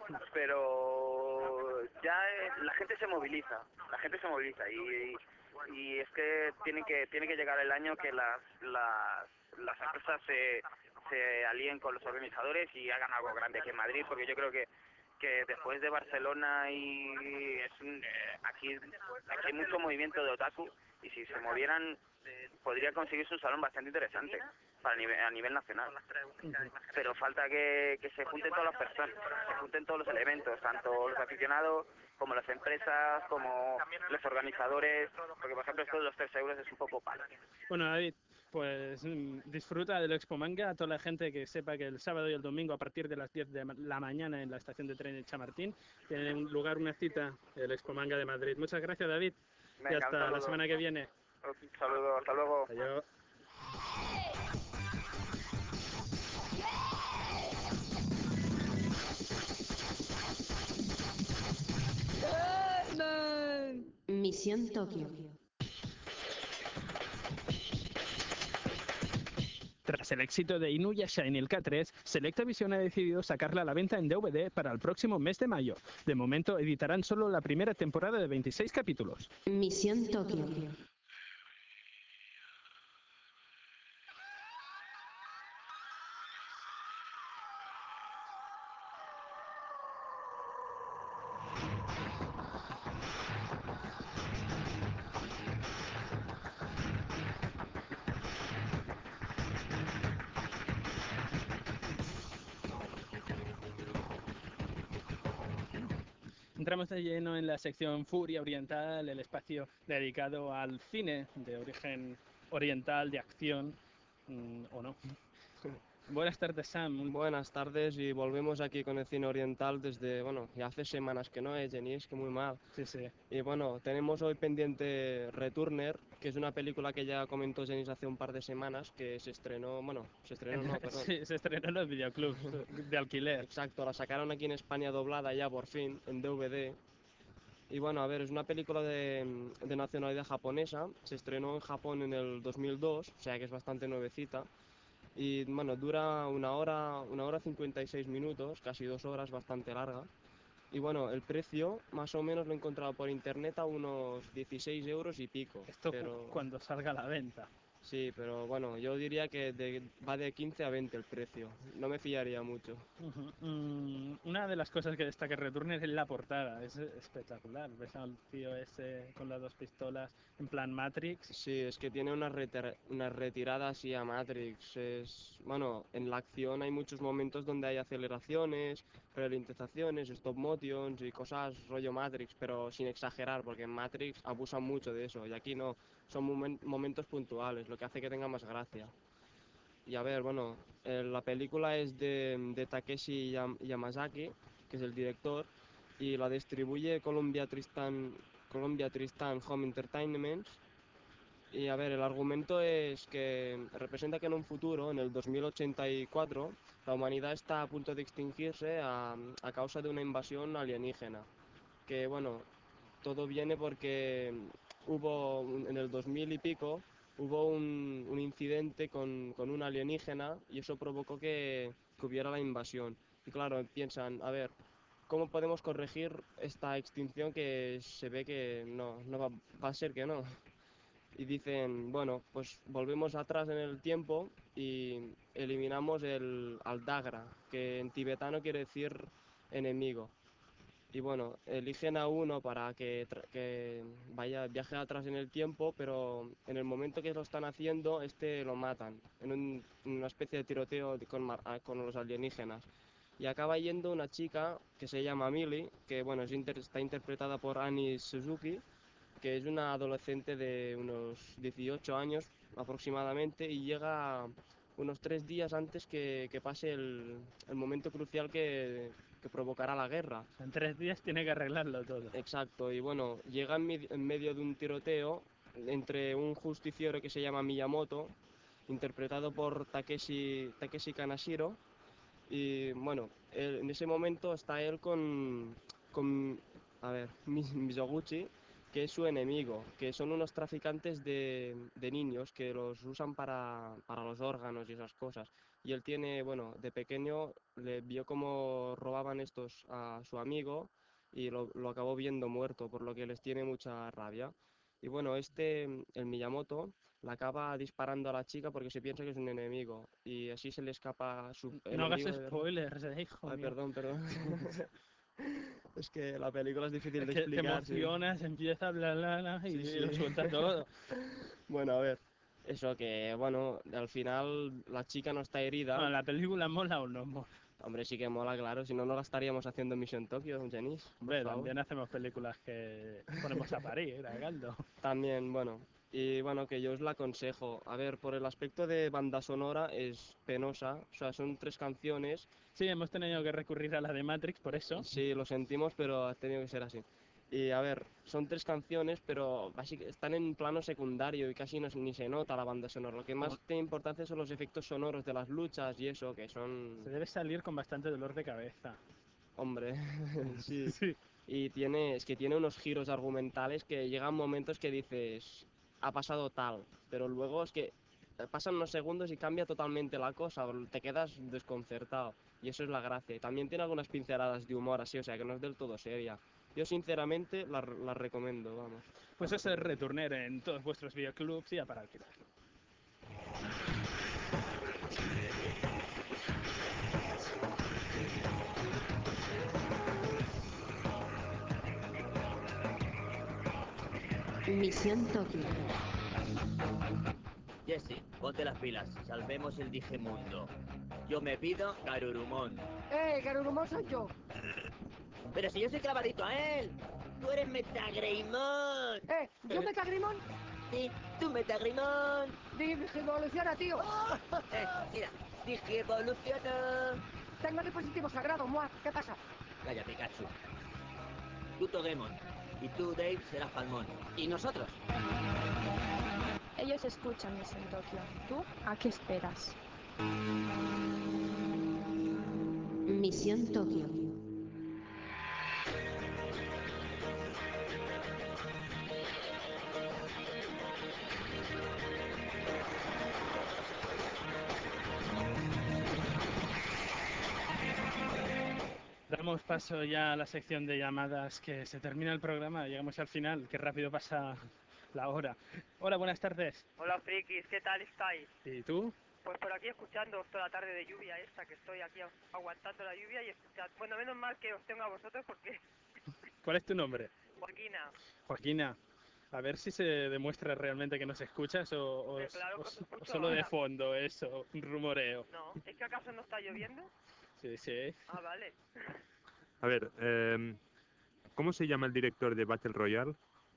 pero ya eh, la gente se moviliza, la gente se moviliza y, y es que tiene que tiene que llegar el año que las las, las empresas se, se alíen con los organizadores y hagan algo grande aquí en Madrid, porque yo creo que que después de Barcelona y es un, eh, aquí aquí hay mucho movimiento de otaku y si se movieran podría conseguirse un salón bastante interesante para nivel, a nivel nacional. Pero falta que, que se junten todas las personas, se junten todos los elementos, tanto los aficionados como las empresas, como los organizadores, porque por ejemplo esto de los tres euros es un poco palo. Bueno, David, pues mm, disfruta del Expo Manga. A toda la gente que sepa que el sábado y el domingo a partir de las diez de ma- la mañana en la estación de tren de Chamartín tiene un lugar una cita el Expo Manga de Madrid. Muchas gracias, David. Y Venga, un hasta la saludo. semana que viene. Un saludo, hasta luego. Adiós. Misión Tokio. Tras el éxito de Inuyasha en el K tres, Selectavision ha decidido sacarla a la venta en D V D para el próximo mes de mayo. De momento editarán solo la primera temporada de veintiséis capítulos. Misión Tokio. Entramos de lleno en la sección Furia Oriental, el espacio dedicado al cine de origen oriental, de acción, mm, o no. Buenas tardes, Sam. Buenas tardes y volvemos aquí con el cine oriental desde, bueno, ya hace semanas que no es, Jenny, es que muy mal. Sí, sí. Y bueno, tenemos hoy pendiente Returner, que es una película que ya comentó Jenny hace un par de semanas, que se estrenó, bueno, se estrenó no, perdón. Sí, se estrenó en los videoclubs de alquiler. Exacto, la sacaron aquí en España doblada ya por fin, en D V D. Y bueno, a ver, es una película de, de nacionalidad japonesa, se estrenó en Japón en el dos mil dos, o sea que es bastante nuevecita. Y bueno, dura una hora, una hora cincuenta y seis minutos, casi dos horas, bastante larga. Y bueno, el precio más o menos lo he encontrado por internet a unos dieciséis euros y pico. Esto pero... cuando salga a la venta. Sí, pero bueno, yo diría que de, va de quince a veinte el precio. No me fiaría mucho. Uh-huh. Mm, una de las cosas que destaca Returner es la portada. Es espectacular. Ves al tío ese con las dos pistolas en plan Matrix. Sí, es que tiene una, retir una retirada así a Matrix. Es, bueno, en la acción hay muchos momentos donde hay aceleraciones, ralentizaciones, stop motions y cosas rollo Matrix, pero sin exagerar, porque en Matrix abusan mucho de eso y aquí no. Son momen momentos puntuales, lo que hace que tenga más gracia. Y a ver, bueno, eh, la película es de, de Takeshi Yam Yamazaki, que es el director, y la distribuye Columbia Tristan, Columbia Tristan Home Entertainment. Y a ver, el argumento es que representa que en un futuro, en el dos mil ochenta y cuatro, la humanidad está a punto de extinguirse a, a causa de una invasión alienígena. Que bueno, todo viene porque hubo en el dos mil y pico hubo un, un incidente con, con un alienígena y eso provocó que, que hubiera la invasión. Y claro, piensan, a ver, ¿cómo podemos corregir esta extinción que se ve que no, no va, va a ser que no? Y dicen, bueno, pues volvemos atrás en el tiempo y eliminamos el Aldagra, que en tibetano quiere decir enemigo. Y bueno, eligen a uno para que, que vaya viaje atrás en el tiempo, pero en el momento que lo están haciendo, este lo matan, en, un, en una especie de tiroteo con, con los alienígenas. Y acaba yendo una chica que se llama Millie, que bueno, es inter, está interpretada por Annie Suzuki, que es una adolescente de unos dieciocho años aproximadamente y llega unos tres días antes que, que pase el, el momento crucial que, que provocará la guerra. En tres días tiene que arreglarlo todo. Exacto, y bueno, llega en, en medio de un tiroteo entre un justiciero que se llama Miyamoto, interpretado por Takeshi, Takeshi Kanashiro, y bueno, él, en ese momento está él con, con a ver, Mizoguchi, que es su enemigo, que son unos traficantes de, de niños que los usan para, para los órganos y esas cosas. Y él tiene, bueno, de pequeño le vio cómo robaban estos a su amigo y lo, lo acabó viendo muerto, por lo que les tiene mucha rabia. Y bueno, este, el Miyamoto, la acaba disparando a la chica porque se piensa que es un enemigo y así se le escapa a su No hagas enemigo. spoilers, eh, hijo Ay, mío. perdón, perdón. Es que la película es difícil es de que explicar. te emocionas, sí. Empieza a bla bla bla y, sí, sí. y lo suelta todo. Bueno, a ver, eso que, bueno, al final la chica no está herida. Bueno, ¿la película mola o no mola? Hombre, sí que mola, claro, si no, no la estaríamos haciendo Mission Tokyo, Janice. Hombre, también hacemos películas que ponemos a parir, a Galdo. También, bueno, y bueno, que yo os la aconsejo. A ver, por el aspecto de banda sonora es penosa, o sea, son tres canciones. Sí, hemos tenido que recurrir a la de Matrix por eso. Sí, lo sentimos, pero ha tenido que ser así. Y a ver, son tres canciones, pero básicamente están en plano secundario y casi no, ni se nota la banda sonora. Lo que más tiene importancia son los efectos sonoros de las luchas y eso, que son... Se debe salir con bastante dolor de cabeza. Hombre, sí. sí. Y tiene, es que tiene unos giros argumentales que llegan momentos que dices, ha pasado tal, pero luego es que pasan unos segundos y cambia totalmente la cosa, te quedas desconcertado. Y eso es la gracia. Y también tiene algunas pinceladas de humor así, o sea que no es del todo seria. Yo sinceramente la, la recomiendo, vamos. Pues eso es Returner en todos vuestros videoclubs y ya para alquilar. Misión Tokio. Jesse, ponte las pilas. Salvemos el Digimundo. Yo me pido Garurumon. ¡Eh, Garurumon soy yo! Pero si yo soy clavadito a él. Tú eres Metagreymon. ¡Eh, yo Metagreymon! Sí, tú Metagreymon. ¡Digievoluciona, tío! Oh, eh, mira, Digievoluciona. Tengo el dispositivo sagrado, Moa. ¿Qué pasa? Calla, Pikachu. Tú Togemon. Y tú, Dave, serás Palmón. ¿Y nosotros? Ellos escuchan Misión Tokio. ¿Tú a qué esperas? Misión Tokio. Damos paso ya a la sección de llamadas, que se termina el programa, llegamos al final, qué rápido pasa la hora. Hola, buenas tardes. Hola, frikis, ¿qué tal estáis? ¿Y tú? Pues por aquí escuchando toda la tarde de lluvia esta, que estoy aquí aguantando la lluvia y escuchando. Bueno, menos mal que os tengo a vosotros porque... ¿Cuál es tu nombre? Joaquina. Joaquina. A ver si se demuestra realmente que nos escuchas o, o, Hombre, claro que o- os escucho o solo de ahora. fondo eso, un rumoreo. No, ¿es que acaso no está lloviendo? Sí, sí. Ah, vale. A ver, em, ¿cómo se llama el director de Battle Royale?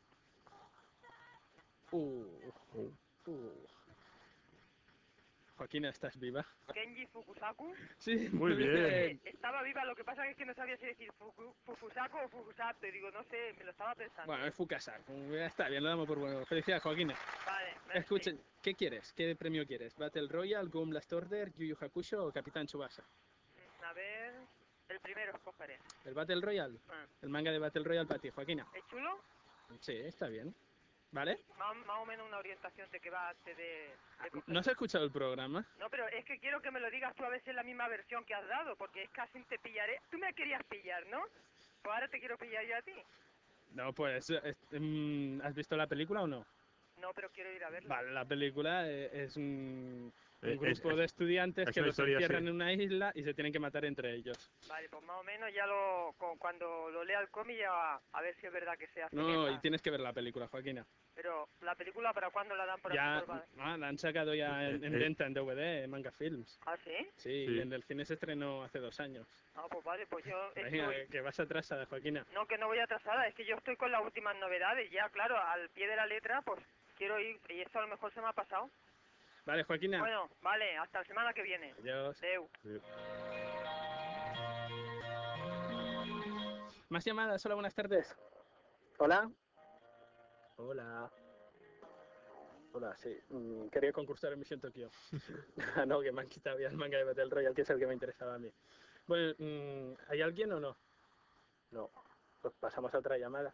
Uh, uh, uh. Joaquina, ¿estás viva? Kenji Fukusaku. Sí, Muy bien. Eh, estaba viva, lo que pasa es que no sabía si decir Fuku, Fukusaku o Fukusato, y digo, no sé, me lo estaba pensando. Bueno, es Fukasaku, ya está bien, lo damos por bueno. Felicidades, Joaquina. Vale, merci. Escucha, ¿qué quieres? ¿Qué premio quieres? ¿Battle Royale, Gun Blast Order, Yu Yu Hakusho o Capitán Tsubasa? A ver, el primero escogeré. ¿El Battle Royale? Ah. El manga de Battle Royale para ti, Joaquina. ¿Es chulo? Sí, está bien. ¿Vale? Más, más o menos una orientación de que va antes de, de coger. ¿No has escuchado el programa? No, pero es que quiero que me lo digas tú a ver si es la misma versión que has dado, porque es casi te pillaré. Tú me querías pillar, ¿no? Pues ahora te quiero pillar yo a ti. No, pues, es- mm, ¿has visto la película o no? No, pero quiero ir a verla. Vale, la película eh, es un, un Eh, es- grupo es- de estudiantes es que una los historia, encierran sí. en una isla y se tienen que matar entre ellos. Vale, pues más o menos ya lo... cu- Cuando lo lea el cómic ya a ver si es verdad que se hace. No, y esa. tienes que ver la película, Joaquina. Pero, ¿la película para cuándo la dan por Ya, aquí? Por... ah, la han sacado ya en, en Eh, venta en D V D, en Manga Films. ¿Ah, sí? Sí, Sí. en el cine se estrenó hace dos años. Ah, pues vale, pues yo Venga, estoy... que vas atrasada, Joaquina. No, que no voy atrasada, es que yo estoy con las últimas novedades, ya, claro, al pie de la letra, pues quiero ir, y esto a lo mejor se me ha pasado. Vale, Joaquina. Bueno, vale, hasta la semana que viene. Adiós. Adeu. Más llamadas, hola, buenas tardes. Hola. Hola. Hola, sí. Mm, quería concursar en Misión Tokio. No, que me han quitado ya el manga de Battle Royale, que es el que me interesaba a mí. Bueno, mm, ¿hay alguien o no? No. Pues pasamos a otra llamada.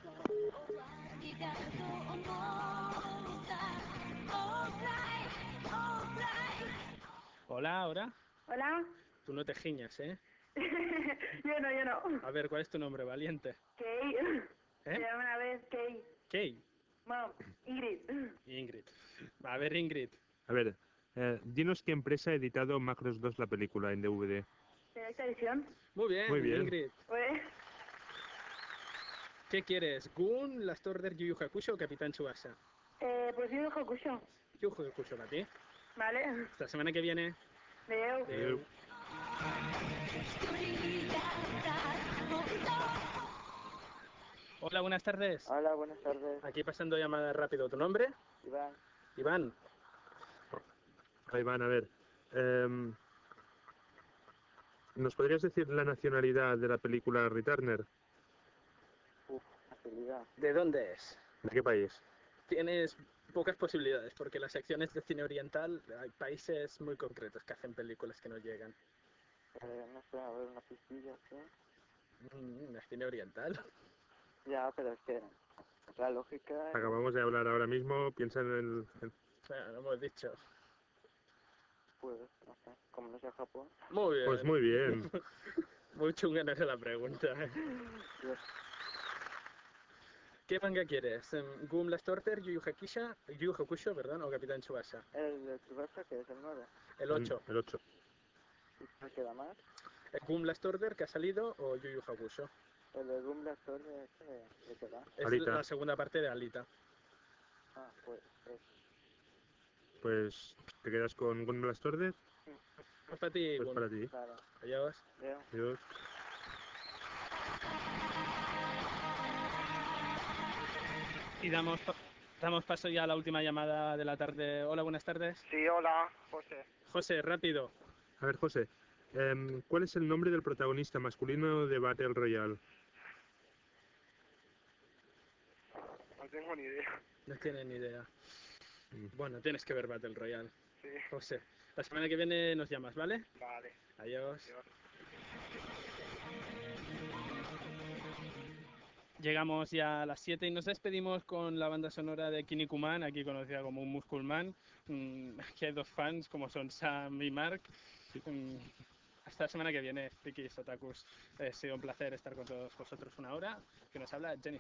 Hola, ahora. Hola. Tú no te giñas, ¿eh? Yo no, yo no. A ver, ¿cuál es tu nombre, valiente? Kay. ¿Eh? Se llama una vez Kay. Kay. Mom, Ingrid. Ingrid. A ver, Ingrid. A ver, eh, dinos qué empresa ha editado Macross dos la película en D V D. Selecta edición. Muy bien, Muy bien. Ingrid. Pues, ¿Qué quieres? ¿Gun, Last Order, Yu Yu Hakusho o Capitán Tsubasa? eh, pues yo dejo Hakusho. Yu Yu Hakusho para ti. Vale. Hasta la semana que viene. Adeu. Adeu. Hola, buenas tardes. Hola, buenas tardes. Aquí pasando llamada rápido. ¿Tu nombre? Iván. Iván. Ahí van, a ver. em, ¿Nos podrías decir la nacionalidad de la película Returner? Uf, facilidad. ¿De dónde es? ¿De qué país? Tienes pocas posibilidades porque las secciones de cine oriental hay países muy concretos que hacen películas que no llegan. Eh, no sé, a ver, una pistilla, ¿sí? Mm, ¿es cine oriental? Ya, pero es que la lógica... Acabamos de hablar ahora mismo, piensa en el... en- Bueno, lo hemos dicho. Pues, no sé, como no sea Japón. Muy bien. Pues muy bien. Muy chunga no es la pregunta. ¿eh? Dios. ¿Qué manga quieres? Em, ¿Gun Last Order, Yu Yu Hakusho, Yu Yu Hakusho, perdón, o Capitán Tsubasa? El de Tsubasa, que es el nueve. El ocho. El ocho. ¿Y cuál queda más? ¿El Gun Last Order que ha salido o Yu Yu Hakusho? El de Doom Blast Order, ¿qué, ¿de qué va? Es Alita. la segunda parte de Alita. Ah, pues, es... Pues, ¿te quedas con Gun Blast Order? Pues para ti, Pues Gun. para ti. Claro. Adiós. Veo. Adiós. Y damos, pa- damos paso ya a la última llamada de la tarde. Hola, buenas tardes. Sí, hola, José. José, rápido. A ver, José, em, ¿cuál es el nombre del protagonista masculino de Battle Royale? No tengo ni idea. No tienes ni idea. Bueno, tienes que ver Battle Royale. Sí. José, la semana que viene nos llamas, ¿vale? Vale. Adiós. Adiós. Llegamos ya a las siete y nos despedimos con la banda sonora de Kinnikuman, aquí conocida como un Musculman. Mm, aquí hay dos fans, como son Sam y Mark. Mm, hasta la semana que viene, frikis, otakus. Ha sido un placer estar con todos vosotros una hora. Que nos habla Jenny.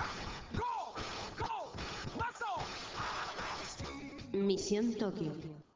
Misión Tokio.